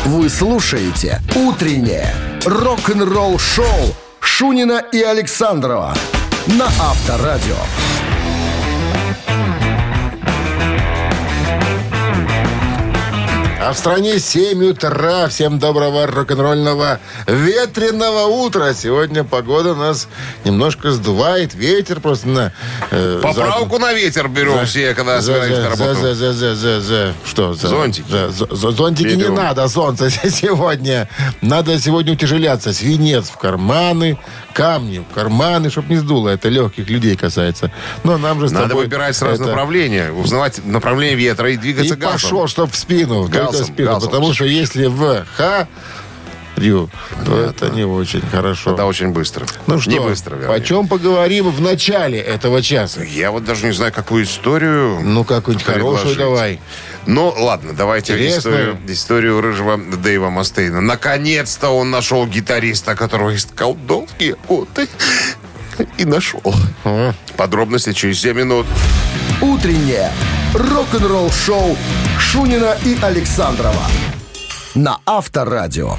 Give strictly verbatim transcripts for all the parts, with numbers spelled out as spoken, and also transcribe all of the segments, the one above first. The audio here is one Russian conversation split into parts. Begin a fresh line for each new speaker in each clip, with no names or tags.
Вы слушаете «Утреннее рок-н-ролл-шоу» Шунина и Александрова на Авторадио.
А в стране семь утра. Всем доброго рок-н-ролльного ветреного утра. Сегодня погода нас немножко сдувает. Ветер просто на...
Э, Поправку за... на ветер берем за, все, когда собираемся работать.
За, за, за, за, за, что? За,
зонтики.
За, за, за, зонтики берем. Не надо, солнце сегодня. Надо сегодня утяжеляться. Свинец в карманы, камни в карманы, чтобы не сдуло. Это легких людей касается. Но нам же с
Надо
тобой
выбирать сразу
это...
узнавать направление, направление ветра и двигаться
и
галсом.
пошел, чтобы в спину.
Галсом,
спину
галсом.
Потому что если в Х, Рю, то это не очень хорошо.
Это очень быстро.
Ну что,
не быстро, вернее.
О чем поговорим в начале этого часа?
Я вот даже не знаю, какую историю.
Ну, какую-нибудь хорошую давай.
Ну, ладно, давайте историю, историю рыжего Дэйва Мастейна. Наконец-то он нашел гитариста, которого искал долгие годы. И нашел. А? Подробности через семь минут.
Утреннее рок-н-ролл-шоу Шунина и Александрова на Авторадио.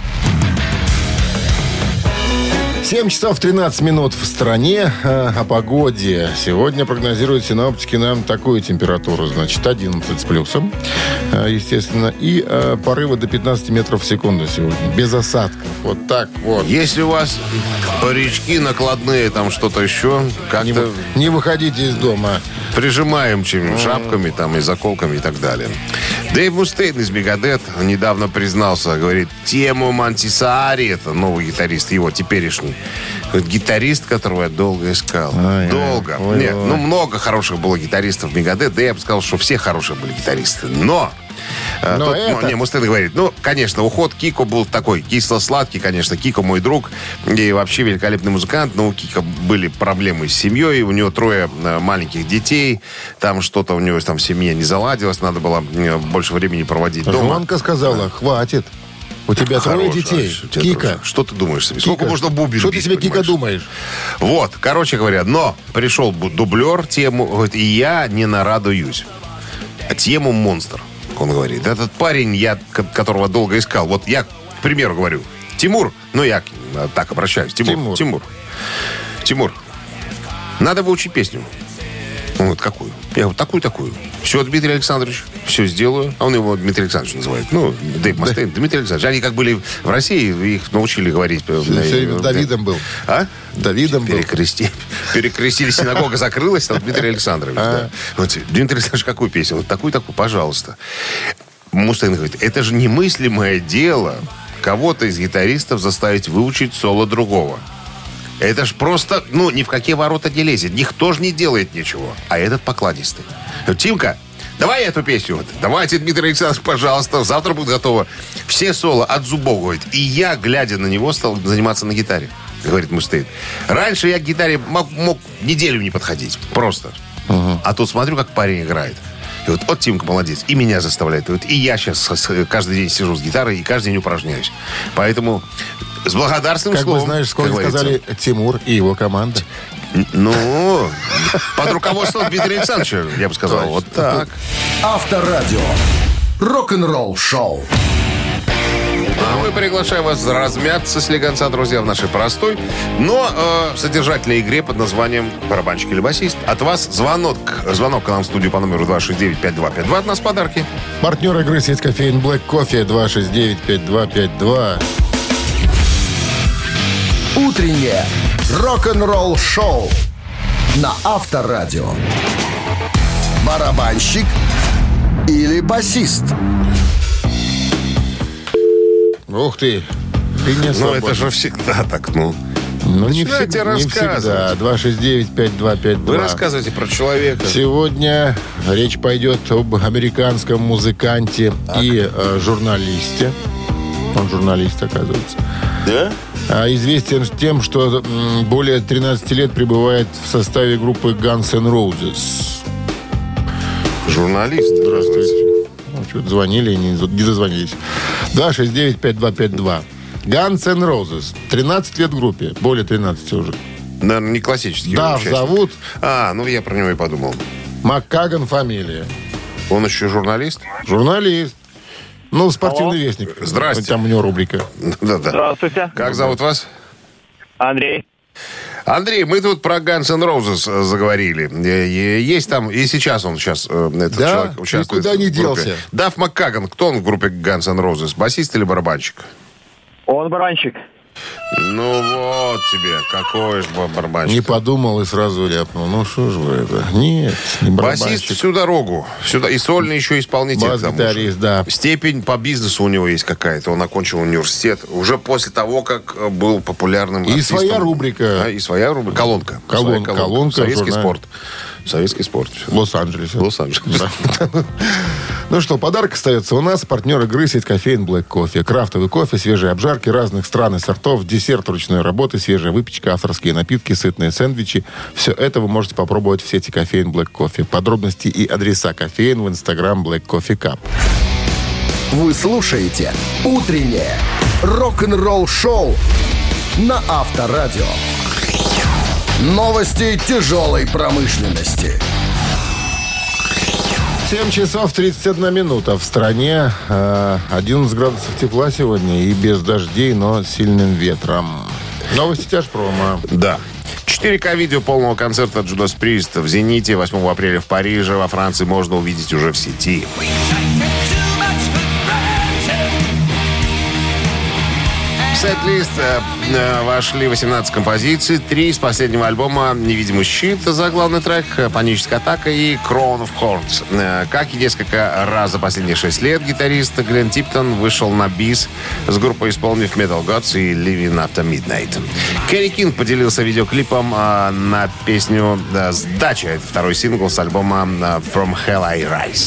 семь часов тринадцать минут в стране. О погоде. Сегодня прогнозируют синоптики нам такую температуру. Значит, одиннадцать с плюсом, естественно. И порывы до пятнадцать метров в секунду сегодня. Без осадков. Вот так вот.
Если у вас парички накладные, там что-то еще, как-то...
Не, не выходите из дома.
Прижимаем чем-нибудь, шапками там, и заколками и так далее. Дэйв Мустейн из Мегадет недавно признался, говорит, Тему Монтисаари, это новый гитарист, его теперешний, говорит, гитарист, которого я долго искал. Ой, долго. Ой, Нет, ой. Ну, много хороших было гитаристов в Мегадет, да я бы сказал, что все хорошие были гитаристы. Но... Но Тот, это... не, Мустейн говорит, ну, конечно, уход Кико был такой кисло-сладкий, конечно. Кико мой друг и вообще великолепный музыкант, но у Кико были проблемы с семьей, у него трое маленьких детей, там что-то у него там в семье не заладилось, надо было больше времени проводить дома.
Жонка сказала, хватит. У тебя трое детей. Кика.
Что ты думаешь себе? Сколько можно бубен
Что ты себе, Кика, думаешь?
Вот, короче говоря, но пришел дублер Тему, говорит, и я не нарадуюсь. Тему монстр. Он говорит, этот парень, я, которого долго искал. Вот я, к примеру, говорю, Тимур, ну я так обращаюсь, Тимур, Тимур, Тимур, Тимур, надо выучить песню. Он говорит, какую? Я говорю, такую-такую. Все, Дмитрий Александрович, все сделаю. А он его Дмитрий Александрович называет. Ну, Дэйв Мастейн, да. Дмитрий Александрович. Они как были в России, их научили говорить.
Все время Давидом был.
А?
Давидом был.
Перекрестили. Перекрестили, синагога закрылась, там Дмитрий Александрович. Да. Вот, Дмитрий Александрович, какую песню? Вот такую-такую, пожалуйста. Мустейн говорит, это же немыслимое дело кого-то из гитаристов заставить выучить соло другого. Это ж просто, ну, ни в какие ворота не лезет. Никто же не делает ничего. А этот покладистый. Тимка, давай эту песню. Вот. Давайте, Дмитрий Александрович, пожалуйста. Завтра будет готово. Все соло от зубов, говорит. И я, глядя на него, стал заниматься на гитаре. Говорит Мустейн. Раньше я к гитаре мог, мог неделю не подходить. Просто. Uh-huh. А тут смотрю, как парень играет. И вот, вот Тимка молодец. И меня заставляет. И, вот, и я сейчас каждый день сижу с гитарой и каждый день упражняюсь. Поэтому... С благодарственным
как
словом.
Как бы знаешь, сколько сказали Тимур и его команда?
Ну, под руководством Дмитрия Александровича, я бы сказал. Вот так.
Авторадио. Рок-н-ролл шоу.
А мы приглашаем вас размяться с слегонца, друзья, в нашей простой, но э, содержательной игре под названием «Барабанщик или басист». От вас звонок, звонок к нам в студию по номеру два шесть девять пять два пять два. От нас подарки.
Партнер игры сеть кофеин Black Coffee два шесть девять пять два пять два.
Утреннее рок-н-ролл шоу на Авторадио. Барабанщик или басист?
Ух ты, ты не
Ну, это же всегда так, ну.
Ну, не всегда, не всегда. два шесть девять пять два пять два.
Вы рассказывайте про человека.
Сегодня речь пойдет об американском музыканте так. и э, журналисте. Он журналист, оказывается.
Да?
А известен тем, что м, более тринадцати лет пребывает в составе группы Guns N' Roses.
Журналист.
Здравствуйте. Ну, что-то звонили и не, не дозвонились. два шесть девять пять два пять два. Guns N' Roses. тринадцать лет в группе. Более тринадцати уже.
Наверное, не классический.
Да, зовут...
А, ну я про него и подумал.
Маккаган фамилия.
Он еще журналист?
Журналист. Ну, спортивный
Алло.
вестник.
Здрасте.
Там у него рубрика.
Да-да.
Здравствуйте.
Как зовут вас?
Андрей.
Андрей, мы тут про Guns N' Roses заговорили. Есть там, и сейчас он сейчас, этот
Да,
человек участвует.
никуда не
в группе.
делся.
Дафф Маккаган, кто он в группе Guns N' Roses? Басист или барабанщик?
Он баранщик.
Ну вот тебе, какой же барабанщик.
Не подумал и сразу ляпнул. Ну, что же вы это? Нет, не барабанщик.
Басист всю дорогу. Сюда. И сольный еще исполнитель.
Бас-гитарист, да.
Степень по бизнесу у него есть какая-то. Он окончил университет уже после того, как был популярным
И
артистом.
своя рубрика.
А, и своя рубрика. Колонка.
Колон-
Своя
колонка,
Советский
журнал.
спорт. Советский спорт.
В Лос-Анджелесе.
Лос-Анджелес.
Ну что, подарок остается у нас. Партнер игры сеть кофеин Black Coffee. Крафтовый кофе, свежие обжарки разных стран и сортов, десерт ручной работы, свежая выпечка, авторские напитки, сытные сэндвичи. Все это вы можете попробовать в сети кофеин Black Coffee. Подробности и адреса кофеин в Instagram Black Coffee Cup.
Вы слушаете «Утреннее рок-н-ролл-шоу» на Авторадио. Новости тяжелой промышленности.
семь часов тридцать одна минута. В стране э, одиннадцать градусов тепла сегодня и без дождей, но с сильным ветром. Новости тяжпрома.
Да. четыре ка видео полного концерта Judas Priest в «Зените» восьмого апреля в Париже. Во Франции можно увидеть уже в сети. В сет-лист э, э, вошли восемнадцать композиций. Три из последнего альбома «Невидимый щит» за главный трек, «Паническая атака» и «Crown of Thorns». Э, как и несколько раз за последние шесть лет, гитарист Глен Типтон вышел на бис с группой, исполнив Metal Gods и Living After Midnight. Керри Кинг поделился видеоклипом э, на песню э, «Сдача». Это второй сингл с альбома э, «From Hell I Rise».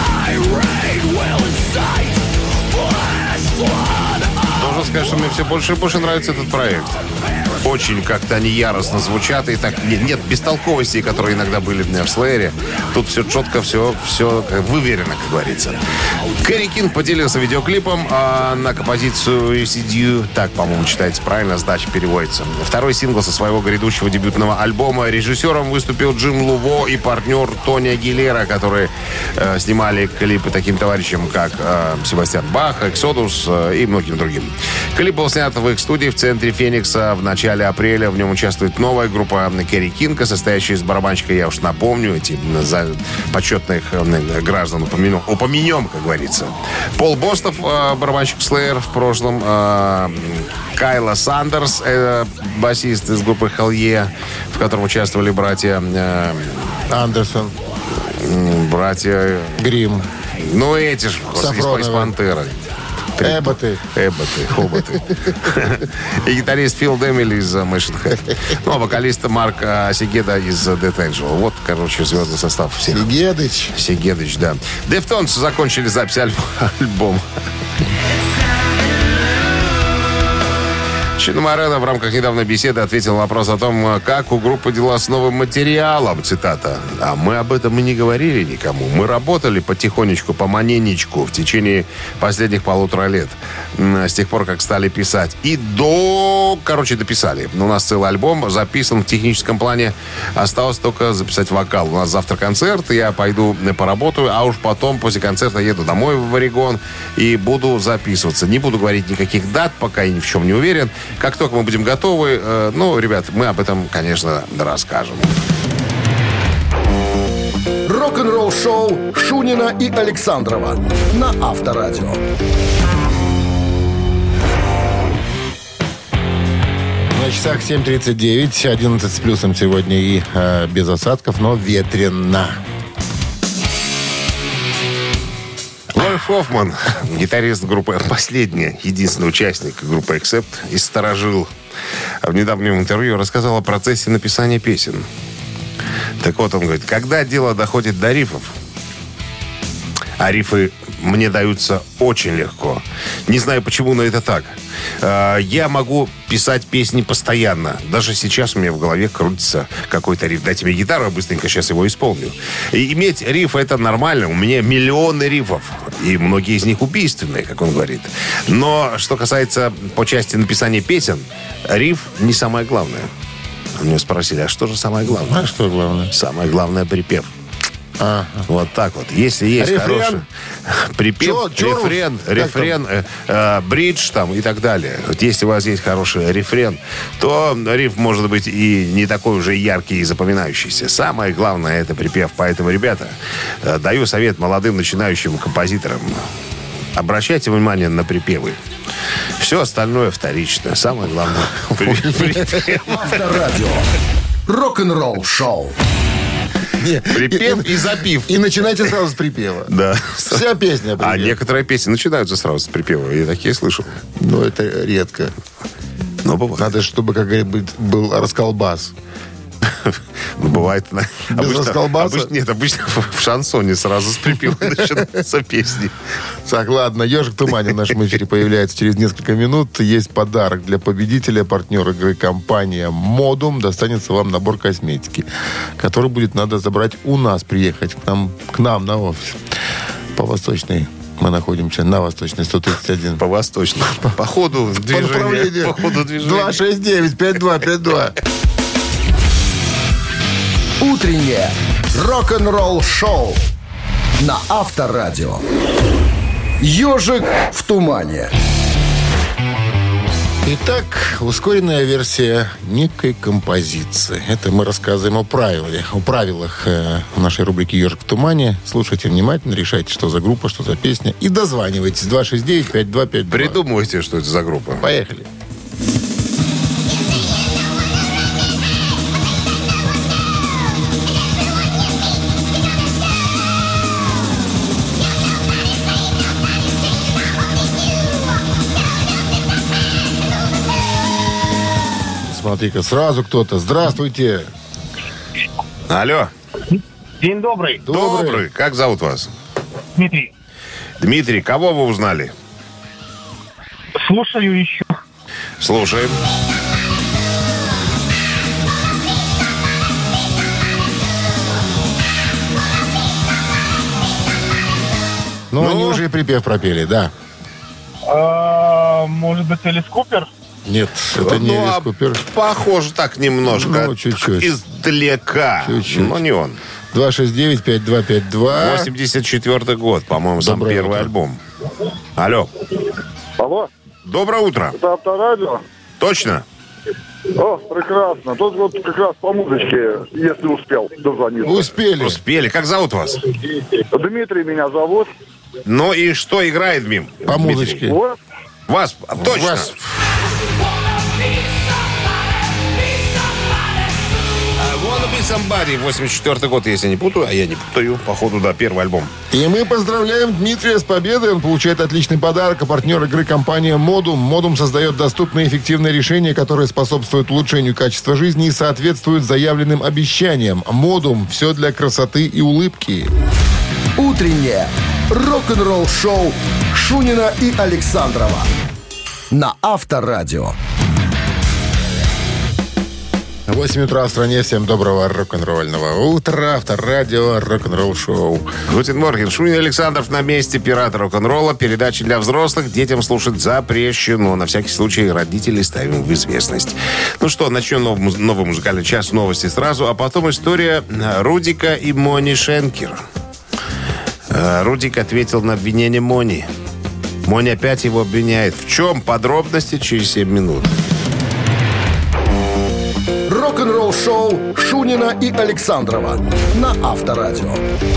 Должен сказать, что мне все больше и больше нравится этот проект. Очень как-то они яростно звучат. И так нет, нет бестолковостей, которые иногда были в Слэере. Тут все четко, все, все выверено, как говорится. Керри Кинг поделился видеоклипом а на композицию «Residue». Так, по-моему, читается правильно, «Сдача» переводится. Второй сингл со своего грядущего дебютного альбома. Режиссером выступил Джим Луво и партнер Тони Агилера, которые э, снимали клипы таким товарищам, как э, Себастьян Бах, Эксодус э, и многим другим. Клип был снят в их студии в центре Феникса в начале апреля. В нем участвует новая группа Керри Кинга, состоящая из барабанщика, я уж напомню, эти за почетных граждан упомянем, упомянем, как говорится. Пол Бостов, барабанщик Slayer в прошлом, Кайла Сандерс, басист из группы Hellyeah, в котором участвовали братья
Андерсон.
Братья
Грим.
Ну, эти же из «Пантеры».
Эбботы.
Эбботы, хоботы. И гитарист Фил Демили из Machine Head. Ну, а вокалист Марк а, Сигеда из Death Angel. Вот, короче, звездный состав всех.
Сигедыч.
Сигедыч, да. Deftones закончили запись альб- альбома. Чино Морено в рамках недавней беседы ответил на вопрос о том, как у группы дела с новым материалом. Цитата. «А мы об этом и не говорили никому. Мы работали потихонечку, поманенечку в течение последних полутора лет. С тех пор, как стали писать. И до... Короче, дописали. У нас целый альбом записан в техническом плане. Осталось только записать вокал. У нас завтра концерт, я пойду поработаю, а уж потом, после концерта, еду домой в Орегон и буду записываться. Не буду говорить никаких дат, пока я ни в чем не уверен. Как только мы будем готовы, э, ну, ребят, мы об этом, конечно, расскажем».
Рок-н-ролл-шоу Шунина и Александрова на Авторадио.
На часах семь тридцать девять, одиннадцать с плюсом сегодня и э, без осадков, но ветрено.
Ллойд Хоффман, гитарист группы, последний, единственный участник группы Accept, и сторожил. В недавнем интервью рассказал о процессе написания песен. Так вот, он говорит, когда дело доходит до рифов, а рифы мне даются очень легко. Не знаю, почему, но это так. Я могу писать песни постоянно. Даже сейчас у меня в голове крутится какой-то риф. Дайте мне гитару, я быстренько сейчас его исполню. И иметь риф — это нормально. У меня миллионы рифов. И многие из них убийственные, как он говорит. Но что касается по части написания песен, риф не самое главное. Меня спросили, а что же самое главное?
А что главное?
Самое главное — припев.
А.
Вот так вот. Если есть
Рефрен?
хороший припев,
Чё- чё
рефрен,
как
рефрен, э, э, бридж там и так далее. Вот если у вас есть хороший рефрен, то риф может быть и не такой уже яркий и запоминающийся. Самое главное — это припев. Поэтому, ребята, э, даю совет молодым начинающим композиторам. Обращайте внимание на припевы. Все остальное вторично. Самое главное — припев.
Авторадио. Рок-н-ролл шоу.
Припев и запив.
И начинайте сразу с припева.
Да.
Вся песня.
А
припев.
некоторые песни начинаются сразу с припева. Я такие слышал.
Ну, это редко.
Но бывает.
Надо, чтобы, как говорит, был расколбас.
Ну, бывает.
Без расколбаса?
Обычно, нет, обычно в шансоне сразу с припева начинаются песни.
Так, ладно. «Ежик в тумане» в нашем эфире появляется через несколько минут. Есть подарок для победителя. Партнер игры компания «Модум». Достанется вам набор косметики, который будет надо забрать у нас, приехать к нам, к нам на офис. По Восточной. Мы находимся на Восточной, сто тридцать один.
По восточному. По ходу
По
движения.
направлению
По ходу движения.
два шесть девять пять два пять два.
Утреннее рок-н-ролл-шоу на Авторадио. «Ежик в тумане».
Итак, ускоренная версия некой композиции. Это мы рассказываем о правилах, о правилах э, нашей рубрики «Ежик в тумане». Слушайте внимательно, решайте, что за группа, что за песня. И дозванивайтесь. два шесть девять пять два пять два.
Придумывайте, что это за группа.
Поехали. Смотри-ка, сразу кто-то. Здравствуйте.
Алло.
День добрый,
Добрый.
Добрый. Как зовут вас?
Дмитрий.
Дмитрий, кого вы узнали?
Слушаю еще.
Слушаем.
Ну,
Ну?
они уже и припев пропели, да.
А, может быть, Элис Купер?
Нет, это не
Ну,
Элис
а
Купер.
Похоже так немножко.
Ну, чуть-чуть.
Издалека.
Чуть-чуть.
Но не он.
два шесть девять пять два пять два.
восемьдесят четвёртый год, по-моему, сам
Доброе
первый
утро.
альбом. Алло.
Алло,
Доброе утро.
это Авторадио?
Точно?
О, прекрасно. Тут вот как раз по музычке, если успел дозвониться.
Успели.
Успели. Как зовут вас?
Дмитрий меня зовут.
Ну и что играет, Мим?
По
Дмитрий?
музычке.
Вот.
Вас? Точно.
Вас.
Wanna Be Somebody, восемьдесят четвёртый год, если не путаю, а я не путаю, походу, да, первый альбом.
И мы поздравляем Дмитрия с победой. Он получает отличный подарок. А партнер игры компания «Модум». «Модум» создает доступные и эффективные решения, которые способствуют улучшению качества жизни и соответствуют заявленным обещаниям. «Модум» – все для красоты и улыбки.
Утреннее рок-н-ролл-шоу Шунина и Александрова на Авторадио.
восемь утра в стране. Всем доброго рок-н-ролльного утра. Авторадио, рок-н-ролл шоу.
Гутен Морген, Шунин Александров на месте, пират рок-н-ролла. Передачи для взрослых, детям слушать запрещено. На всякий случай родителей ставим в известность. Ну что, начнем новый, муз- новый музыкальный час, новости сразу, а потом история Рудика и Мони Шенкер. Э, Рудик ответил на обвинение Мони. Мони опять его обвиняет. В чем? Подробности через семь минут.
Рок-н-ролл-шоу Шунина и Александрова на Авторадио.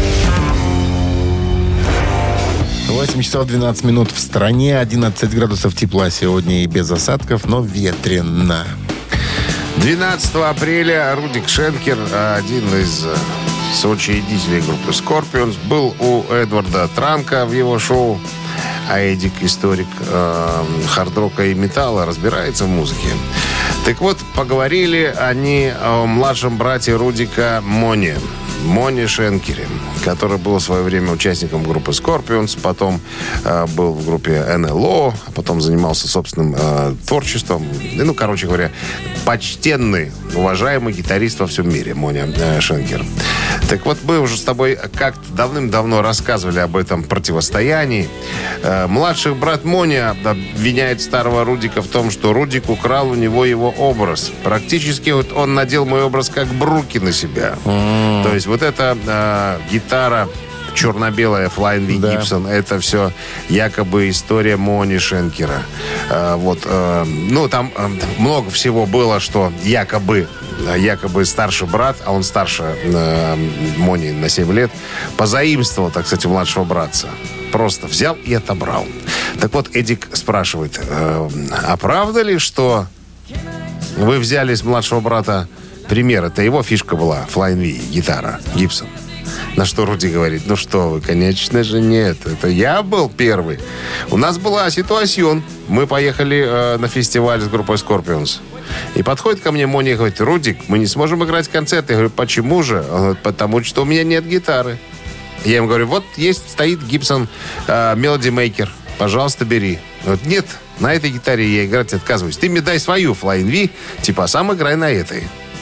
восемь часов двенадцать минут в стране. одиннадцать градусов тепла сегодня и без осадков, но ветрено.
двенадцатого апреля Рудик Шенкер, один из э, соучредителей группы Scorpions, был у Эдварда Транка в его шоу. А Эдик, историк э, хард-рока и металла, разбирается в музыке. Так вот, поговорили они о младшем брате Рудика Мони. Мони Шенкере, который был в свое время участником группы Scorpions, потом э, был в группе эн эл о, а потом занимался собственным э, творчеством. И, ну, короче говоря, почтенный, уважаемый гитарист во всем мире Мони э, Шенкер. Так вот, мы уже с тобой как-то давным-давно рассказывали об этом противостоянии. Э, младший брат Моня обвиняет старого Рудика в том, что Рудик украл у него его образ. Практически вот он надел мой образ как Бруки на себя. Mm. То есть вот эта э, гитара черно-белая Flying V
Да.
Gibson, это все якобы история Мони Шенкера. Э, вот, э, ну, там э, много всего было, что якобы, якобы старший брат, а он старше э, Мони на семь лет, позаимствовал, так сказать, у младшего братца. Просто взял и отобрал. Так вот, Эдик спрашивает, э, а правда ли, что вы взяли с младшего брата пример? Это его фишка была, Flying V, гитара, Gibson. На что Руди говорит, ну что вы, конечно же нет. Это я был первый. У нас была ситуация. Мы поехали э, на фестиваль с группой Scorpions. И подходит ко мне Моня и говорит, Рудик, мы не сможем играть концерт. Я говорю, почему же? Он говорит, потому что у меня нет гитары. Я ему говорю, вот есть, стоит Gibson э, Melody Maker. Пожалуйста, бери. Он говорит, нет, на этой гитаре я играть отказываюсь. Ты мне дай свою Flying V, типа, а сам играй на этой.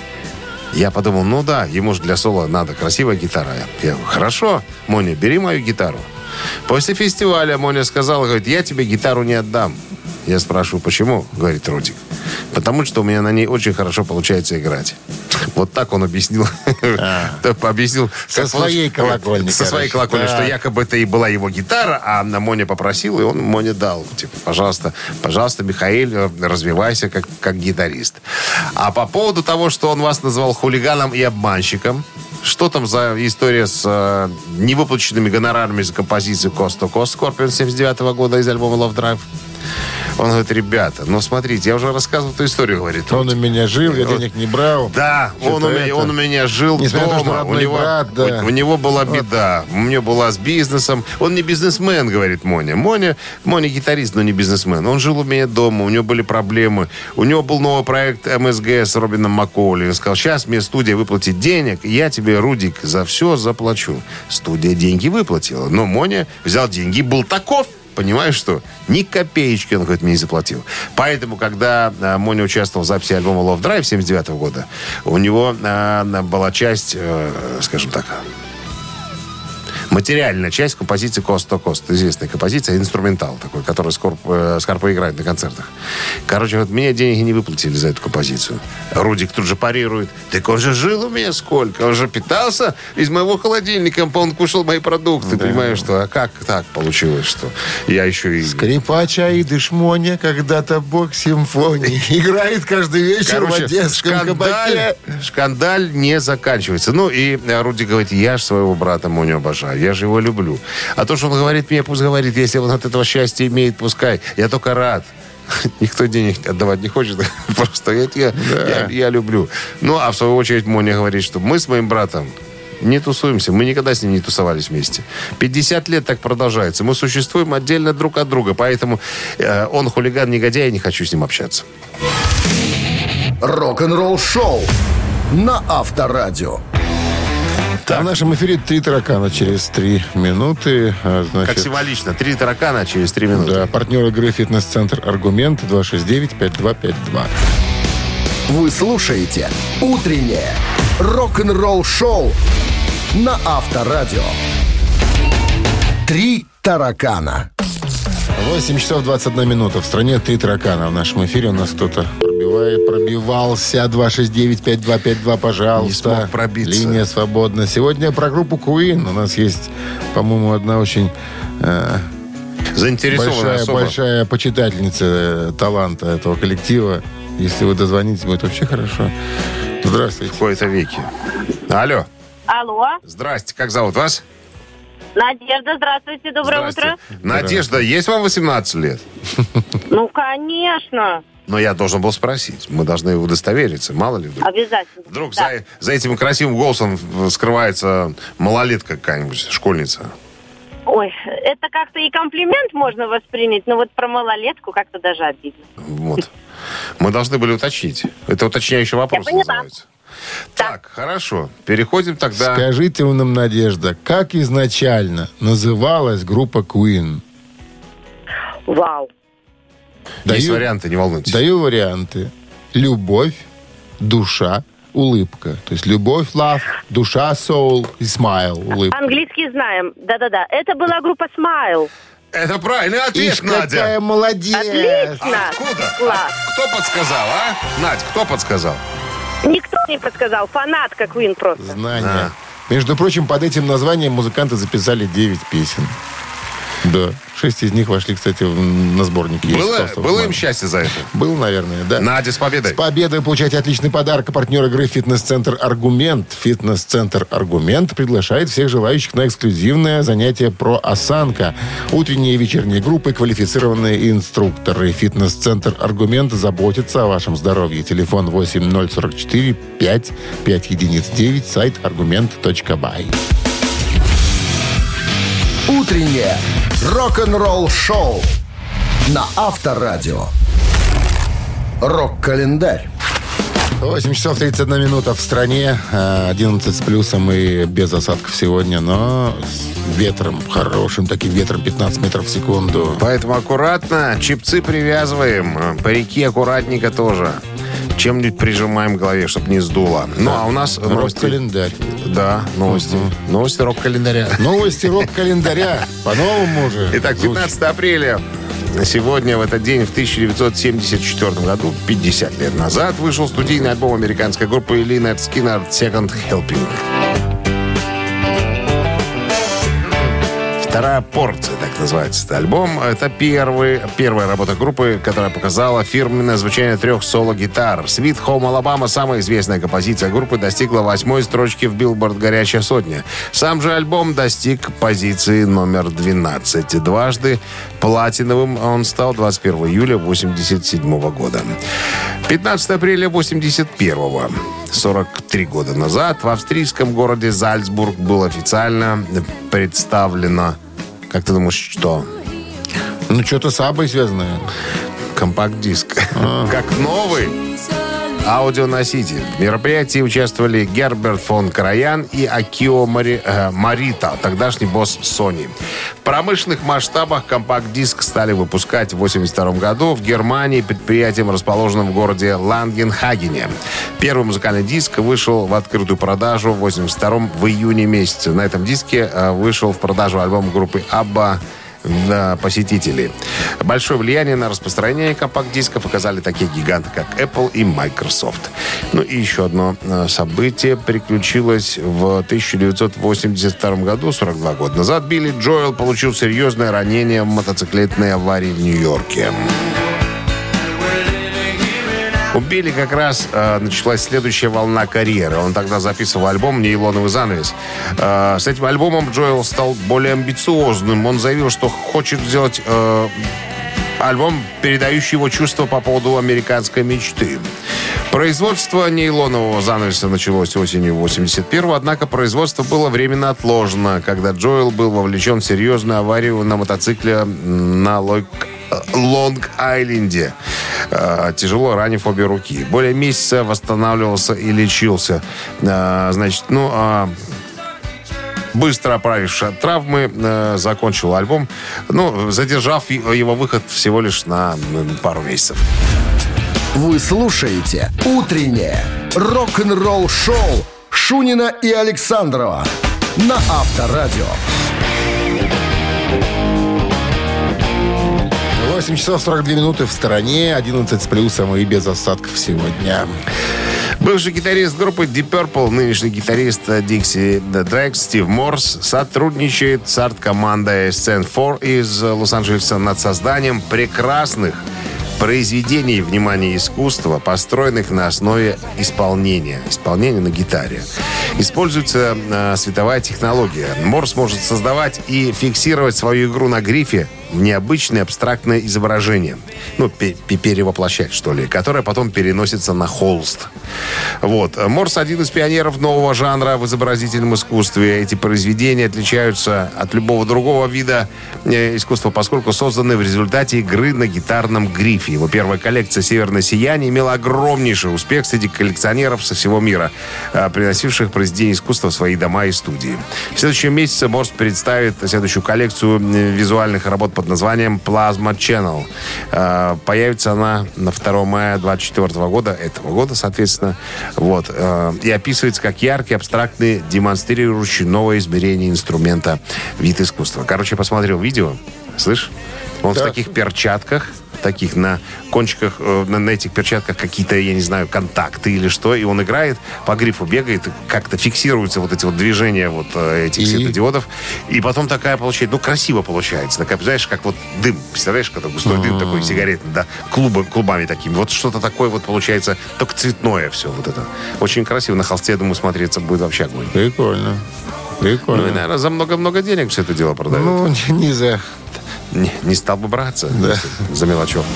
Я подумал, ну да, ему же для соло надо красивая гитара. Я говорю, хорошо, Моня, бери мою гитару. После фестиваля Моня сказал, говорит, я тебе гитару не отдам. Я спрашиваю, почему? Говорит Рудик. Потому что у меня на ней очень хорошо получается играть. Вот так он объяснил.
А.
Объяснил.
Со своей колокольни,
Со своей
короче.
колокольни,
Да.
что якобы это и была его гитара, а Моня попросил, и он Моне дал. Типа, пожалуйста, пожалуйста, Михаил, развивайся как, как гитарист. А по поводу того, что он вас назвал хулиганом и обманщиком, что там за история с э, невыплаченными гонорарами за композицию Coast to Coast Scorpions семьдесят девятого года из альбома Love Drive? Он говорит, ребята, ну смотрите, я уже рассказывал эту историю, говорит.
Он у меня жил, я денег не брал.
Да, он у, меня,
это...
он у меня жил
Несмотря
дома.
на то, что родной
у, него,
брат, да.
у, у него была беда. У меня была с бизнесом. Он не бизнесмен, говорит Моня. Моня, Моня гитарист, но не бизнесмен. Он жил у меня дома, у него были проблемы. У него был новый проект эм эс гэ с Робином Маккоули. Он сказал, сейчас мне студия выплатит денег, и я тебе, Рудик, за все заплачу. Студия деньги выплатила. Но Моня взял деньги, был таков. Понимаешь, что? Ни копеечки он, говорит, мне не заплатил. Поэтому, когда а, Моня участвовал в записи альбома Love Drive семьдесят девятого года, у него а, была часть, э, скажем так, материальная часть композиции Coast to Coast. Известная композиция, инструментал такой, который Скорп, э, Скорпа играет на концертах. Короче, вот мне деньги не выплатили за эту композицию. Рудик тут же парирует. Так он же жил у меня сколько? Он же питался из моего холодильника, он кушал мои продукты. Да. Понимаешь, что? А как так получилось, что я еще и...
Скрипач Аидыш Моня, когда-то бог симфонии, играет каждый вечер
Короче,
в одесском кабаке.
Шкандаль не заканчивается. Ну, и Рудик говорит, я же своего брата Моню обожаю. Я же его люблю. А то, что он говорит мне, пусть говорит. Если он от этого счастья имеет, пускай. Я только рад. Никто денег отдавать не хочет. Просто я, я, да. я, я люблю. Ну, а в свою очередь Моня говорит, что мы с моим братом не тусуемся. Мы никогда с ним не тусовались вместе. пятьдесят лет так продолжается. Мы существуем отдельно друг от друга. Поэтому э, он хулиган, негодяй, я не хочу с ним общаться.
Рок-н-ролл шоу на Авторадио.
А в нашем эфире три таракана через три минуты. А, значит,
как символично. Три таракана через три минуты.
Да, партнер игры «Фитнес-центр Аргумент» два шесть девять пять два пять два.
Вы слушаете «Утреннее рок-н-ролл шоу» на Авторадио. Три таракана.
восемь часов двадцать одна минута. В стране три таракана. В нашем эфире у нас кто-то пробивает, пробивался. два шесть девять пять два пять два, пожалуйста.
Не смог пробиться.
Линия свободна. Сегодня про группу Queen. У нас есть, по-моему, одна очень э,
заинтересованная
большая,
особа.
большая почитательница э, таланта этого коллектива. Если вы дозвонитесь, будет вообще хорошо. Здравствуйте.
В кои-то веки. Алло.
Алло.
Здрасте. Как зовут вас?
Надежда, здравствуйте, доброе
Здрасте.
утро.
Надежда, есть вам восемнадцать лет?
Ну, конечно.
Но я должен был спросить. Мы должны удостовериться. Мало ли вдруг.
Обязательно.
Вдруг
Да.
за, за этим красивым голосом скрывается малолетка какая-нибудь, школьница.
Ой, это как-то и комплимент можно воспринять, но вот про малолетку как-то даже обидно.
Вот. Мы должны были уточнить. Это уточняющий вопрос
Я поняла.
называется. Так, хорошо. Переходим тогда...
Скажите нам, Надежда, как изначально называлась группа Queen?
Вау.
Есть
Даю-
варианты, не волнуйтесь.
Даю варианты. Любовь, душа, улыбка. То есть любовь, love, душа, soul и smile, улыбка.
Английский знаем. Да-да-да. Это была группа Smile.
Это правильный ответ,
Ишь,
Надя.
какая молодец.
Отлично.
Откуда?
Класс.
Кто подсказал, а? Надь, кто подсказал?
Никто не подсказал. Фанатка Queen просто.
Знание.
А.
Между прочим, под этим названием музыканты записали девять песен. Да. Шесть из них вошли, кстати, в- на сборники. Есть
Было,
просто в
было
маме.
им счастье за это?
Был, наверное, да.
Надя, с победой.
С победой получайте отличный подарок. Партнер игры «Фитнес-центр Аргумент». «Фитнес-центр Аргумент» приглашает всех желающих на эксклюзивное занятие про осанка. Утренние и вечерние группы, квалифицированные инструкторы. «Фитнес-центр Аргумент» заботится о вашем здоровье. Телефон восемь ноль сорок четыре пять пять единиц девять. Сайт аргумент точка бай.
Утреннее рок-н-ролл-шоу на Авторадио. Рок-календарь.
восемь часов тридцать одна минута в стране. э, одиннадцать с плюсом и без осадков сегодня, но с ветром, хорошим таким ветром, пятнадцать метров в секунду.
Поэтому аккуратно, чипцы привязываем, парики аккуратненько тоже. Чем-нибудь прижимаем к голове, чтобы не сдуло. Ну, а у нас новости.
Рок-календарь.
Да, новости. Новости рок-календаря.
Новости рок-календаря. По-новому уже.
Итак,
звучит.
пятнадцатого апреля. Сегодня, в этот день, в тысяча девятьсот семьдесят четвёртом году, пятьдесят лет назад, вышел студийный альбом американской группы Lynyrd Skynyrd «Second Helping». Вторая порция, так называется этот альбом. Это первый, первая работа группы, которая показала фирменное звучание трех соло-гитар. «Sweet Home Alabama», самая известная композиция группы, достигла восьмой строчки в Billboard «Горячая сотня». Сам же альбом достиг позиции номер двенадцать. Дважды платиновым он стал двадцать первого июля восемьдесят седьмого года. пятнадцатого апреля восемьдесят первого. сорок три года назад в австрийском городе Зальцбург было официально представлено, как ты думаешь, что?
Ну, что-то с Аббой связанное.
Компакт-диск. Как новый аудионоситель. В мероприятии участвовали Герберт фон Караян и Акио Мари, э, Марита, тогдашний босс Sony. В промышленных масштабах компакт-диск стали выпускать в восемьдесят втором году в Германии предприятием, расположенным в городе Лангенхагене. Первый музыкальный диск вышел в открытую продажу в восемьдесят втором в июне месяце. На этом диске э, вышел в продажу альбом группы Абба на посетителей. Большое влияние на распространение компакт-дисков оказали такие гиганты, как Apple и Microsoft. Ну и еще одно э, событие приключилось в тысяча девятьсот восемьдесят втором году, сорок два года назад. Билли Джоэл получил серьезное ранение в мотоциклетной аварии в Нью-Йорке. У Билли как раз э, началась следующая волна карьеры. Он тогда записывал альбом «Нейлоновый занавес». Э, с этим альбомом Джоэл стал более амбициозным. Он заявил, что хочет сделать э, альбом, передающий его чувства по поводу американской мечты. Производство «Нейлонового занавеса» началось осенью восемьдесят первого, однако производство было временно отложено, когда Джоэл был вовлечен в серьезную аварию на мотоцикле на Лойк Лонг-Айленде, тяжело ранив обе руки. Более месяца восстанавливался и лечился. Значит, ну, быстро оправившись от травмы, закончил альбом, ну, задержав его выход всего лишь на пару месяцев.
Вы слушаете «Утреннее рок-н-ролл-шоу» Шунина и Александрова на Авторадио.
восемь часов сорок две минуты в стороне, одиннадцать с плюсом и без осадков сегодня.
Бывший гитарист группы Deep Purple, нынешний гитарист Dixie Dregs Стив Морс сотрудничает с арт-командой Stand For из Лос-Анджелеса над созданием прекрасных произведений, внимание, искусства, построенных на основе исполнения. Исполнения на гитаре. Используется э, световая технология. Морс может создавать и фиксировать свою игру на грифе в необычное абстрактное изображение. Ну, перевоплощать, что ли, которое потом переносится на холст. Вот. Морс один из пионеров нового жанра в изобразительном искусстве. Эти произведения отличаются от любого другого вида искусства, поскольку созданы в результате игры на гитарном грифе. Его первая коллекция «Северное сияние» имела огромнейший успех среди коллекционеров со всего мира, приносивших произведения произведений искусства в свои дома и студии. В следующем месяце Морс представит следующую коллекцию визуальных работ под названием Plasma Channel. Появится она на второго мая двадцать четвёртого года, этого года, соответственно. Вот. И описывается как яркий, абстрактный, демонстрирующий новое измерение инструмента вид искусства. Короче, посмотрел видео. Слышь? Он да. в таких перчатках, таких на кончиках, на, на этих перчатках какие-то, я не знаю, контакты или что, и он играет, по грифу бегает, как-то фиксируются вот эти вот движения вот этих и... светодиодов, и потом такая получается, ну, красиво получается, такая, знаешь, как вот дым, представляешь, когда густой дым такой сигаретный, да, клубы, клубами такими, вот что-то такое вот получается, только цветное все вот это. Очень красиво, на холсте, я думаю, смотреться будет вообще огонь.
Прикольно. Прикольно.
Ну, и, наверное, за много-много денег все это дело продают.
Ну, не за...
Не, не стал бы браться да. за мелочевку.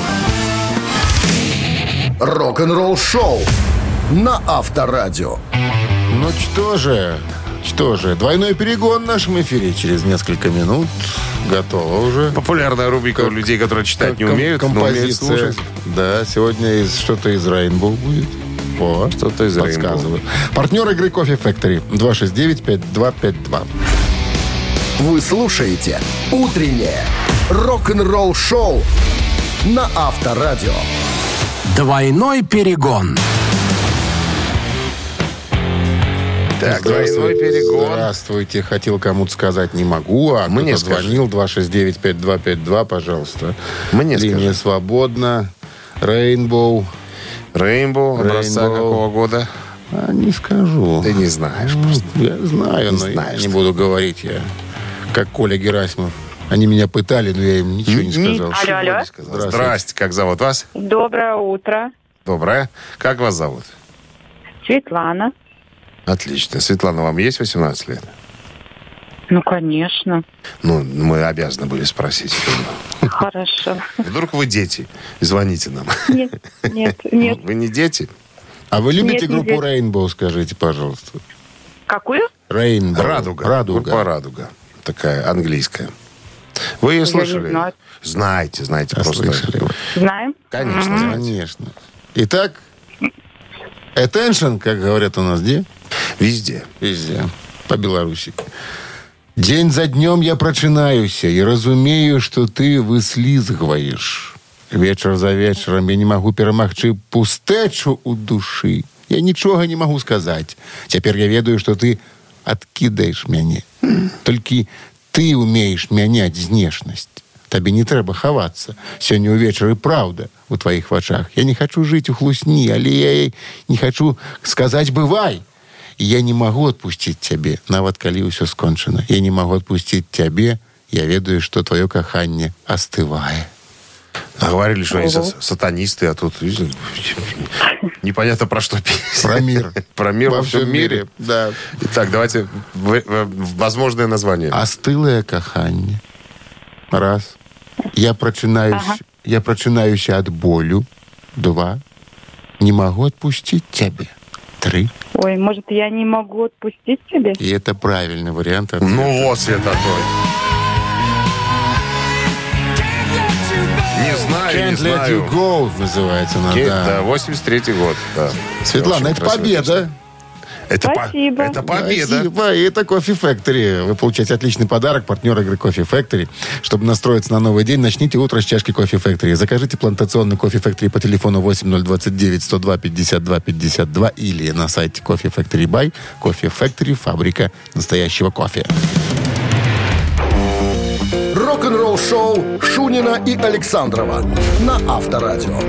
Рок-н-ролл шоу на Авторадио.
Ну что же, что же, двойной перегон в нашем эфире через несколько минут. Готово уже.
Популярная рубрика как, у людей, которые читать не умеют, но умеют слушать.
Да, сегодня из, что-то из Rainbow будет. О,
что-то из
Rainbow. Партнер игры Coffee Factory. два шесть девять пять два пять два.
Вы слушаете «Утреннее рок-н-ролл-шоу» на Авторадио.
Двойной перегон.
Так, двойной перегон.
Здравствуйте. Хотел кому-то сказать не могу, а
Мне
кто-то звонил. два шесть девять пять два пять два, пожалуйста.
Мне
Линия
скажи.
свободна. Rainbow.
Rainbow. Образца какого года?
А, не скажу.
Ты не знаешь
ну,
просто.
Я знаю,
не
но
знаешь,
я не буду говорить. Я как Коля Герасимов. Они меня пытали, но я им ничего не сказал.
Алло, алло.
Здравствуйте. Здрасте. Как зовут вас?
Доброе утро.
Доброе. Как вас зовут?
Светлана.
Отлично. Светлана, вам есть восемнадцать лет?
Ну, конечно.
Ну, мы обязаны были спросить.
Хорошо.
Вдруг вы дети? Звоните нам.
Нет, нет, нет.
Вы не дети?
А вы любите
Нет,
группу
нет.
Rainbow, скажите, пожалуйста?
Какую?
Rainbow.
Радуга.
Радуга.
Группа Радуга. Такая английская. Вы ее
Я
слышали?
не знаю.
Знаете, знаете.
А
просто.
слышали вы?
Знаем?
Конечно,
Мгм.
знаете.
Конечно. Итак, attention, как говорят у нас, где?
Везде.
Везде. По Беларуси. День за днем я прочинаюся и разумею, что ты выслизгваешь. Вечер за вечером я не могу перамагчы пустэчу у душы. Я нічога не могу сказать. Цяпер я ведаю, что ты откидаешь мяне. Толькі ты умеешь мянять знешнасць. Табе не трэба хавацца. Сёння ўвечары праўда у тваіх вачах. Я не хочу жыць у хлусні, але я не хочу сказаць «бывай». Я не могу отпустить цябе, нават калі ўсё скончана. Я не могу отпустить цябе, я ведаю, что твоё каханне остывае.
А говорили, что они сатанисты, а тут видите, непонятно про что песня.
Про мир.
Про мир во,
во
всем
всем
мире.
мире. Да.
Итак, давайте в, в, возможное название.
Остылое каханне. Раз. Я прочинаюсь,
Ага.
я прочинаюся от болю. Два. Не могу отпустить тебя. Три.
Ой, может, я не могу отпустить тебя?
И это правильный вариант ответа.
Ну вот, Святотой. Не знаю, не
Can't let
знаю.
you go называется она.
Ке-
Да.
Да, восемьдесят третий год. Да.
Светлана,
Очень
это
красивая
победа.
песня. Это, по-
Спасибо.
это победа.
Спасибо. И это Coffee Factory. Вы получаете отличный подарок. Партнер игры Coffee Factory. Чтобы настроиться на новый день, начните утро с чашки Coffee Factory. Закажите плантационный Coffee Factory по телефону восемь ноль двадцать девять сто два пятьдесят два пятьдесят два или на сайте Coffee Factory Buy. Coffee Factory – фабрика настоящего кофе.
Рок-н-ролл-шоу Шунина и Александрова на Авторадио.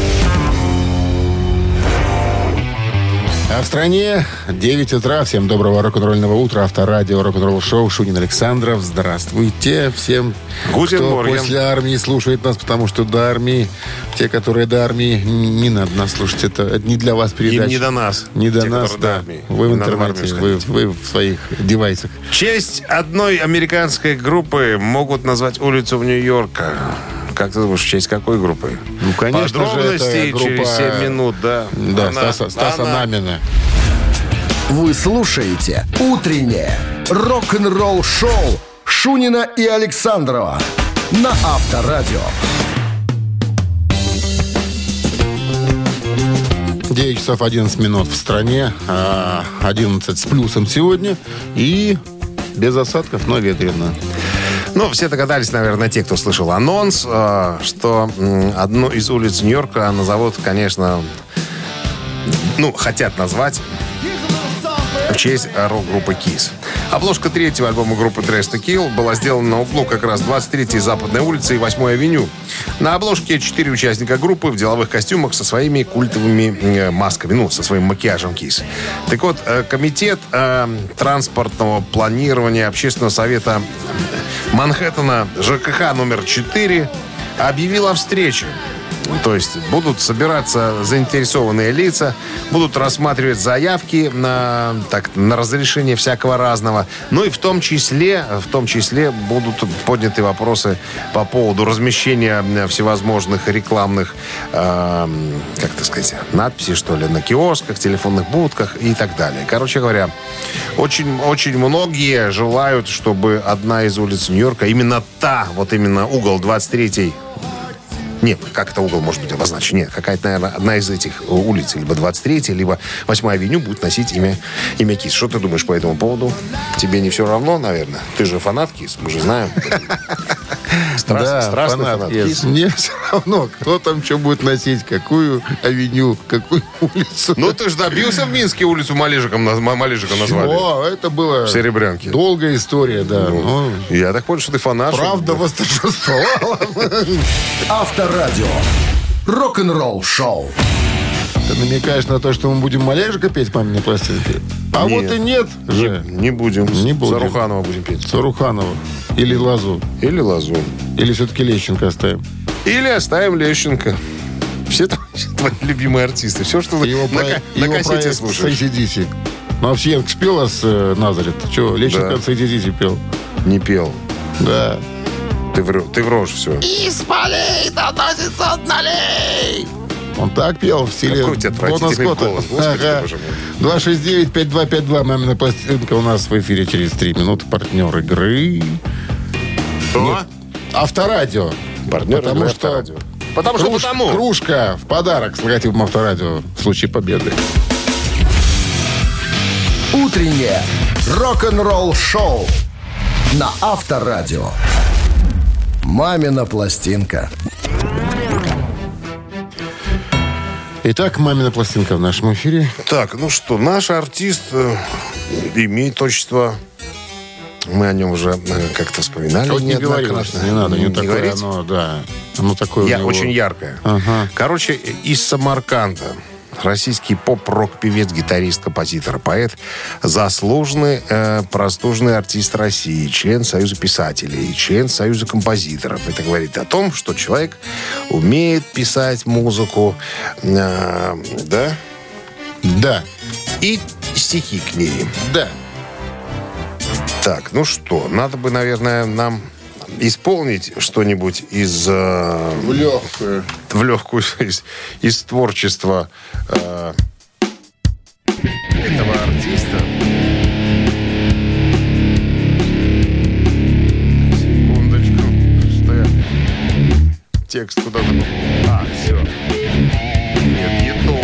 А в стране девять утра. Всем доброго рок-н-ролльного утра. Авторадио, рок-н-ролл шоу. Шунин Александров. Здравствуйте всем,
Гутен
кто
Морген.
после армии слушает нас, потому что до армии, те, которые до армии, не надо нас слушать. Это, это не для вас передача.
Им не до нас.
Не до
Те,
нас,
которые
да.
до армии.
Вы в
Им надо в
интернете,
армию
вы,
сходить.
вы в своих девайсах.
В честь одной американской группы могут назвать улицу в Нью-Йорке. Как ты думаешь, в честь какой группы?
Ну, конечно же,
Подробности
это группа...
через семь минут, да.
Да,
Она-
Стаса, Стаса
она-
Намина.
Вы слушаете «Утреннее рок-н-ролл-шоу» Шунина и Александрова на Авторадио.
девять часов одиннадцать минут в стране. одиннадцать с плюсом сегодня. И без осадков, но ветрено.
Ну, все догадались, наверное, те, кто слышал анонс, что одну из улиц Нью-Йорка назовут, конечно, ну, хотят назвать в честь рок-группы Kiss. Обложка третьего альбома группы Dress to Kill была сделана на углу как раз двадцать третьей Западной улицы и восьмой авеню. На обложке четыре участника группы в деловых костюмах со своими культовыми масками, ну, со своим макияжем Kiss. Так вот, комитет э, транспортного планирования Общественного совета Манхэттена ЖКХ номер четыре объявил о встрече. То есть будут собираться заинтересованные лица, будут рассматривать заявки на, так, на разрешение всякого разного. Ну и в том числе, в том числе будут подняты вопросы по поводу размещения всевозможных рекламных, э, как так сказать, надписей, что ли, на киосках, телефонных будках и так далее. Короче говоря, очень, очень многие желают, чтобы одна из улиц Нью-Йорка, именно та, вот именно угол двадцать третий, нет, как это угол может быть обозначен? Нет, какая-то, наверное, одна из этих улиц, либо двадцать третья, либо восьмая авеню будет носить имя, имя Kiss. Что ты думаешь по этому поводу? Тебе не все равно, наверное? Ты же фанат Kiss, мы же знаем.
Да,
страстный фанат Kiss.
Мне все равно, кто там что будет носить, какую авеню, какую улицу.
Ну, ты же добился в Минске улицу Малежиком, Малежика назвали.
О, это было...
В Серебрянке.
Долгая история, да.
Ну, ну, я так понял, что ты фанат.
Правда восторжествовала.
Авторадио. Рок-н-ролл шоу.
Ты намекаешь на то, что мы будем Малежика петь маминой пластинки? А
Нет.
вот и нет же.
Не, не будем.
Не будем.
Саруханова будем петь.
Саруханова. Или Лазу.
Или Лазу.
Или все-таки Лещенко оставим.
Или оставим Лещенко. Все твои любимые артисты. Все, что ты
Его
на,
про...
на
его
кассете
проект
слушаешь.
с эй си ди си. Ну, Овсиенко спела с э, Назарет. Че, Лещенко
Да.
с эй си ди си пел.
Не пел.
Да.
Ты, врешь, ты врешь все.
Из полей доносится налей. Он так пел в стиле
Какой у тебя
Бона
отвратительный
Скотта.
голос. Господи,
Ага.
боже мой.
два шесть девять пять два пять два. Мамина пластинка у нас в эфире через три минуты. Партнер игры.
Что?
Авторадио.
Партнер
Потому
игры
что...
Авторадио. Потому что
Круж-
потому.
Кружка в подарок с логотипом Авторадио в случае победы.
Утреннее рок-н-ролл шоу на Авторадио. «Мамина пластинка».
Итак, «Мамина пластинка» в нашем эфире.
Так, ну что, наш артист э, имеет отчество. Мы о нем уже э, как-то вспоминали.
Вот не говори,
неоднократно.
не надо, не, такое
говорить?
оно, да. Оно такое
Я,
у него.
очень яркое.
Ага.
Короче, из Самарканда. Российский поп-рок-певец, гитарист, композитор, поэт, заслуженный э, простужный артист России, член Союза писателей, член Союза композиторов. Это говорит о том, что человек умеет писать музыку, э, да,
Да,
и стихи к ней.
да.
Так, ну что, надо бы, наверное, нам исполнить что-нибудь из... Э,
В легкую.
в легкую из, из творчества э, этого артиста. Секундочку, что я текст куда-то... А, все. Нет, не то.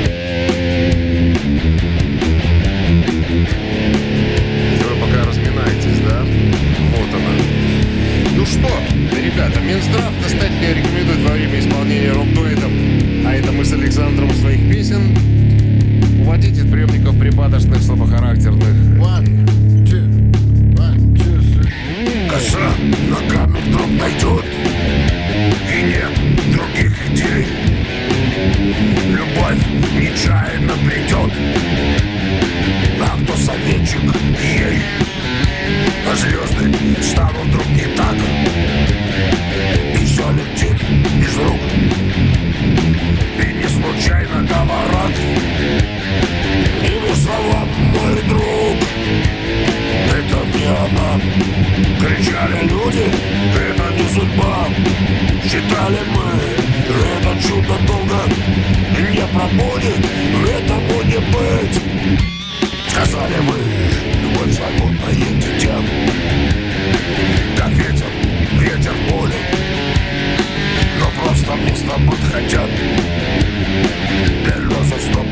Вы пока разминаетесь, да? Вот она. Ну что, ребята, Минздрав настоятельно рекомендует во время исполнения рок-дуэтом, а это мы с Александром своих песен, уводить от приемников припадочных слабохарактерных.
One, two, one, two, three.
Коса ногами вдруг найдет, и нет других идей. Любовь нечаянно придет, а кто советчик ей? А звезды станут вдруг не так, и все летит из рук. И не случайно говорят его слова, мой друг. Это не она, кричали люди, это не судьба. Считали мы, это чудо долго не пробудет, этому не быть. Сказали мы, любовь свободно едет тем, как ветер, ветер в поле. Но просто вместо быть хотят березы сто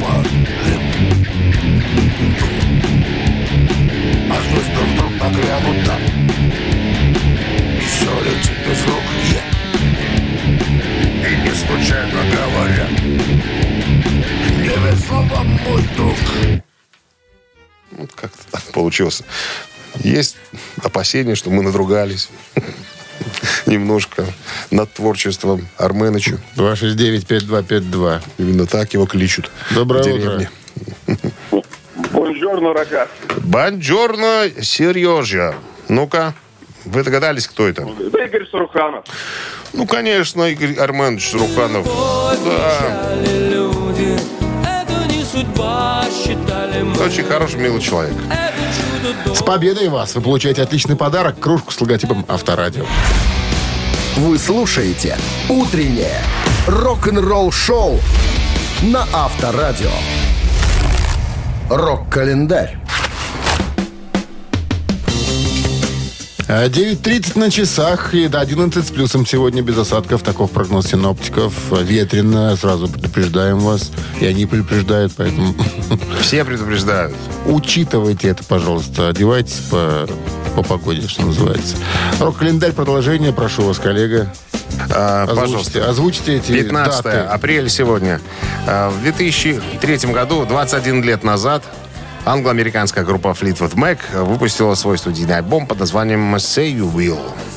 получился. Есть опасения, что мы надругались немножко над творчеством Арменыча.
два шесть девять пять два пять два.
Именно так его кличут.
Доброе
в деревне.
утро.
Бонжорно, ракас.
Бонжорно, Сережа. Ну-ка, вы догадались, кто это?
Это Игорь Саруханов.
Ну, конечно, Игорь Арменович Саруханов. Да. Очень хороший, милый человек.
С победой вас! Вы получаете отличный подарок. Кружку с логотипом Авторадио.
Вы слушаете «Утреннее рок-н-ролл-шоу» на Авторадио. Рок-календарь.
девять тридцать на часах и до одиннадцать с плюсом сегодня без осадков. Таков прогноз синоптиков. Ветрено. Сразу предупреждаем вас. И они предупреждают, поэтому...
Все предупреждают.
Учитывайте это, пожалуйста. Одевайтесь по, по погоде, что называется. Рок-календарь, продолжение. Прошу вас, коллега.
А,
Озвучьте,
пожалуйста.
озвучьте эти
пятнадцатое
даты.
апреля сегодня. А, в две тысячи третьем году, двадцать один лет назад, англо-американская группа Fleetwood Mac выпустила свой студийный альбом под названием «Say You Will».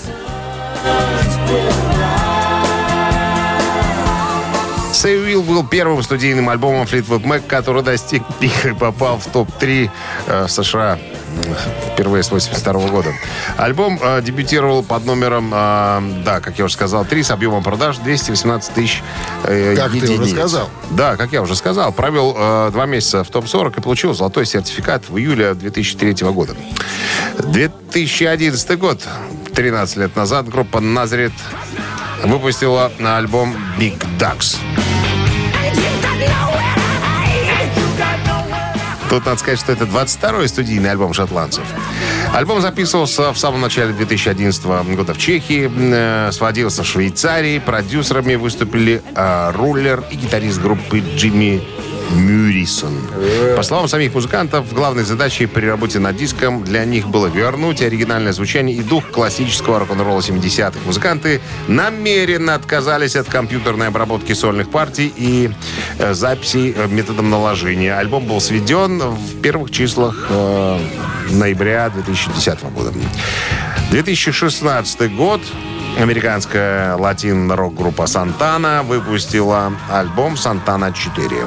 «Say You Will» был первым студийным альбомом Fleetwood Mac, который достиг пика и попал в топ три э, США впервые с восемьдесят второго года. Альбом э, дебютировал под номером, э, да, как я уже сказал, три с объемом продаж двести восемнадцать тысяч э,
Как
единиц.
ты уже сказал.
Да, как я уже сказал. Провел э, два месяца в топ сорок и получил золотой сертификат в июле две тысячи третьего года. две тысячи одиннадцатый год, тринадцать лет назад, группа Nazareth выпустила альбом Big Ducks. Тут надо сказать, что это двадцать второй студийный альбом шотландцев. Альбом записывался в самом начале две тысячи одиннадцатого года в Чехии, э, сводился в Швейцарии. Продюсерами выступили э, рулер и гитарист группы Джимми Мюрисон. По словам самих музыкантов, главной задачей при работе над диском для них было вернуть оригинальное звучание и дух классического рок-н-ролла семидесятых. Музыканты намеренно отказались от компьютерной обработки сольных партий и э, записей э, методом наложения. Альбом был сведен в первых числах э, ноября две тысячи десятого года. две тысячи шестнадцатый год. Американская латино-рок-группа «Сантана» выпустила альбом «Сантана четыре».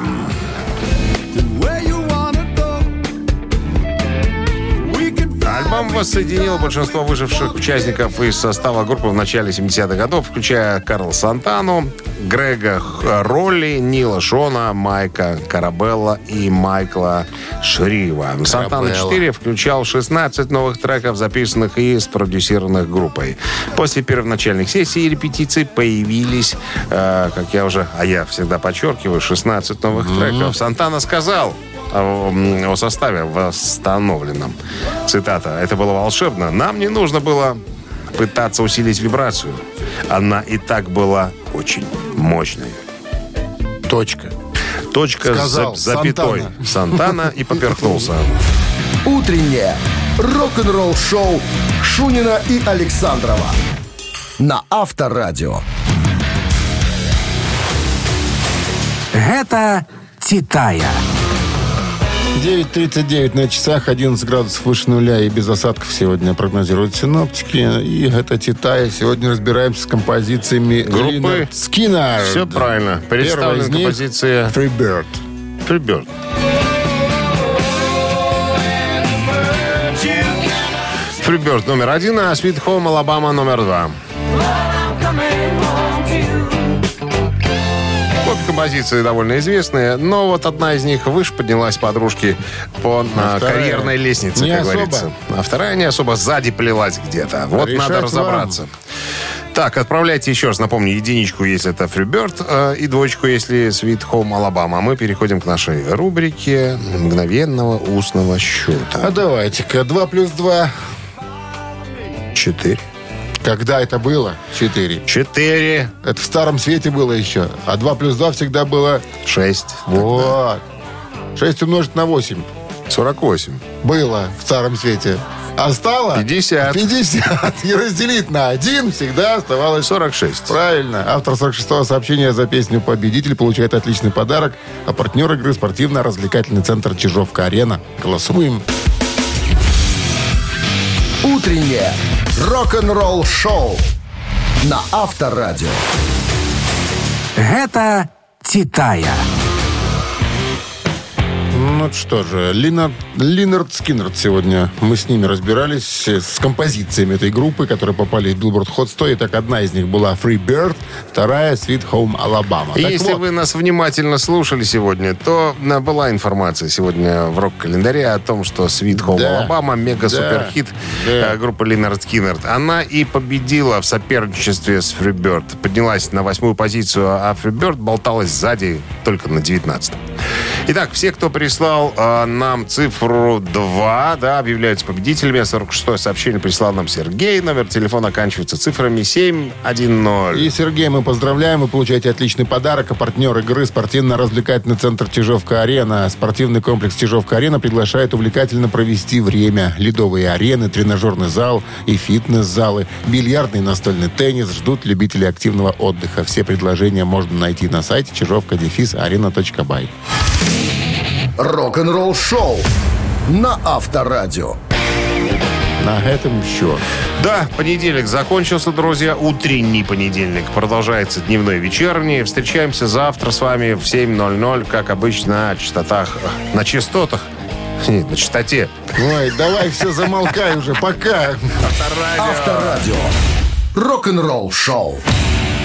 Альбом воссоединил большинство выживших участников из состава группы в начале семидесятых годов, включая Карла Сантану, Грега Ролли, Нила Шона, Майка Карабелла и Майкла Шрива. «Сантана четыре» включал шестнадцать новых треков, записанных и спродюсированных группой. После первоначальных сессий и репетиций появились, э, как я уже, а я всегда подчеркиваю, шестнадцать новых mm-hmm. треков. Сантана сказал о, о составе восстановленном. Цитата. «Это было волшебно. Нам не нужно было пытаться усилить вибрацию. Она и так была очень мощной».
Точка.
Точка
Сказал
за, запятой.
Сантана.
Сантана и поперхнулся.
Утреннее рок-н-ролл-шоу Шунина и Александрова на Авторадио.
Гэта «Титая».
девять тридцать девять на часах, одиннадцать градусов выше нуля и без осадков сегодня прогнозируют синоптики. И это «Титая». Сегодня разбираемся с композициями
Группы
Линард Скиннер.
Все правильно. Представлена композиция
Freebird.
Freebird. Freebird номер один, а Sweet Home Alabama номер два. Обе композиции довольно известные, но вот одна из них выше поднялась подружки по а карьерной лестнице, как
особо.
говорится. А вторая не особо сзади плелась где-то. Вот
Решать
надо разобраться.
вам.
Так, отправляйте еще раз, напомню, единичку, если это Freebird, э, и двоечку, если Sweet Home Alabama. А мы переходим к нашей рубрике мгновенного устного счета.
А давайте-ка, два плюс два.
Четыре.
Когда это было? Четыре.
Четыре.
Это в Старом Свете было еще. А два плюс два всегда было...
Шесть.
Вот. Шесть умножить на восемь.
Сорок восемь.
Было в Старом Свете. А стало...
Пятьдесят.
Пятьдесят. И разделить на один всегда оставалось...
Сорок шесть.
Правильно. Автор сорок шестого сообщения за песню «Победитель» получает отличный подарок. А партнер игры — спортивно-развлекательный центр «Чижовка-Арена». Голосуем.
Утреннее рок-н-ролл-шоу на Авторадио.
Гэта «Титая».
Ну что же, Линард, Линард Скиннерд сегодня. Мы с ними разбирались, с композициями этой группы, которые попали в Billboard Hot сто. Итак, одна из них была Free Bird, вторая Sweet Home Alabama.
И
Так
если
вот,
вы нас внимательно слушали сегодня, то э, была информация сегодня в рок-календаре о том, что Sweet Home
Да.
Alabama, мега-суперхит
Да.
э, группы Линард Скиннерд, она и победила в соперничестве с Free Bird. Поднялась на восьмую позицию, а Free Bird болталась сзади только на девятнадцатом. Итак, все, кто прислал э, нам цифру два, да, объявляются победителями. сорок шестое сообщение прислал нам Сергей. Номер телефона оканчивается цифрами семь один ноль.
И, Сергей, мы поздравляем. Вы получаете отличный подарок. А партнер игры спортивно-развлекательный центр «Чижовка-арена». Спортивный комплекс «Чижовка-арена» приглашает увлекательно провести время. Ледовые арены, тренажерный зал и фитнес-залы, бильярдный и настольный теннис ждут любителей активного отдыха. Все предложения можно найти на сайте чижовка дефис арена точка бай.
Рок-н-ролл-шоу на Авторадио.
На этом все.
Да, понедельник закончился, друзья. Утренний понедельник. Продолжается дневной вечерний. Встречаемся завтра с вами в семь ноль ноль, как обычно, на частотах. На частотах. Нет, на частоте.
Ой, давай все, замолкай уже. Пока.
Авторадио. Рок-н-ролл-шоу.